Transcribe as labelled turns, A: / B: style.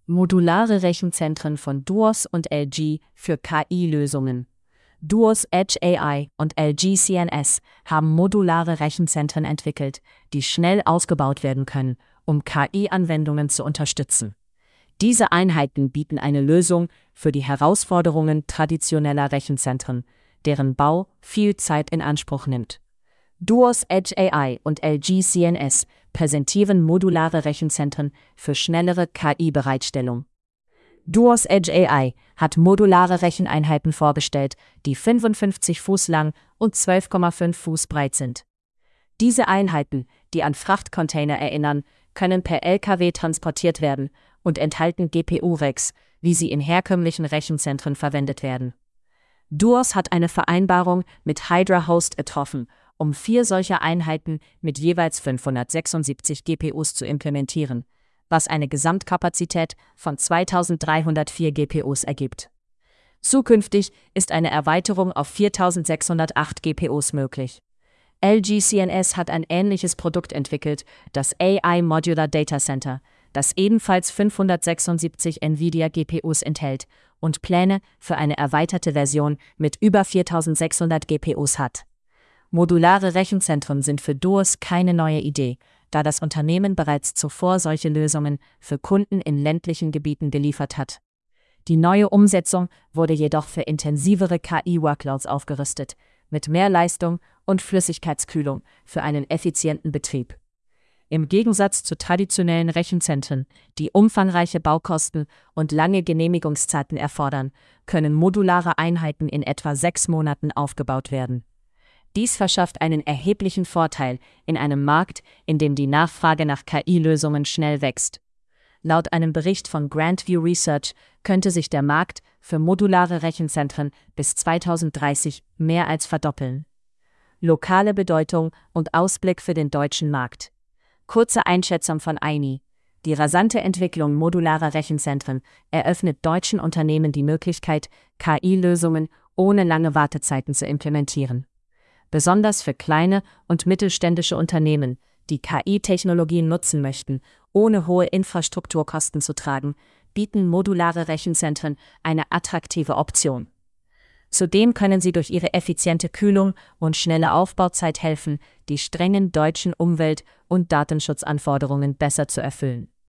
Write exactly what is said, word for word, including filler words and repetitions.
A: Modulare Rechenzentren von Duos und L G für K I-Lösungen. Duos Edge A I und L G C N S haben modulare Rechenzentren entwickelt, die schnell ausgebaut werden können, um K I-Anwendungen zu unterstützen. Diese Einheiten bieten eine Lösung für die Herausforderungen traditioneller Rechenzentren, deren Bau viel Zeit in Anspruch nimmt. Duos Edge A I und L G C N S präsentieren modulare Rechenzentren für schnellere K I-Bereitstellung. Duos Edge A I hat modulare Recheneinheiten vorgestellt, die fünfundfünfzig Fuß lang und zwölf Komma fünf Fuß breit sind. Diese Einheiten, die an Frachtcontainer erinnern, können per L K W transportiert werden und enthalten G P U-Racks, wie sie in herkömmlichen Rechenzentren verwendet werden. Duos hat eine Vereinbarung mit Hydra Host getroffen, um vier solcher Einheiten mit jeweils fünfhundertsechsundsiebzig G P Us zu implementieren, was eine Gesamtkapazität von zweitausenddreihundertvier G P Us ergibt. Zukünftig ist eine Erweiterung auf viertausendsechshundertacht G P Us möglich. L G C N S hat ein ähnliches Produkt entwickelt, das A I Modular Data Center, das ebenfalls fünfhundertsechsundsiebzig NVIDIA G P Us enthält und Pläne für eine erweiterte Version mit über viertausendsechshundert G P Us hat. Modulare Rechenzentren sind für Duos keine neue Idee, da das Unternehmen bereits zuvor solche Lösungen für Kunden in ländlichen Gebieten geliefert hat. Die neue Umsetzung wurde jedoch für intensivere K I-Workloads aufgerüstet, mit mehr Leistung und Flüssigkeitskühlung für einen effizienten Betrieb. Im Gegensatz zu traditionellen Rechenzentren, die umfangreiche Baukosten und lange Genehmigungszeiten erfordern, können modulare Einheiten in etwa sechs Monaten aufgebaut werden. Dies verschafft einen erheblichen Vorteil in einem Markt, in dem die Nachfrage nach K I-Lösungen schnell wächst. Laut einem Bericht von Grand View Research könnte sich der Markt für modulare Rechenzentren bis zweitausenddreißig mehr als verdoppeln. Lokale Bedeutung und Ausblick für den deutschen Markt. Kurze Einschätzung von I N I. Die rasante Entwicklung modularer Rechenzentren eröffnet deutschen Unternehmen die Möglichkeit, K I-Lösungen ohne lange Wartezeiten zu implementieren. Besonders für kleine und mittelständische Unternehmen, die K I-Technologien nutzen möchten, ohne hohe Infrastrukturkosten zu tragen, bieten modulare Rechenzentren eine attraktive Option. Zudem können sie durch ihre effiziente Kühlung und schnelle Aufbauzeit helfen, die strengen deutschen Umwelt- und Datenschutzanforderungen besser zu erfüllen.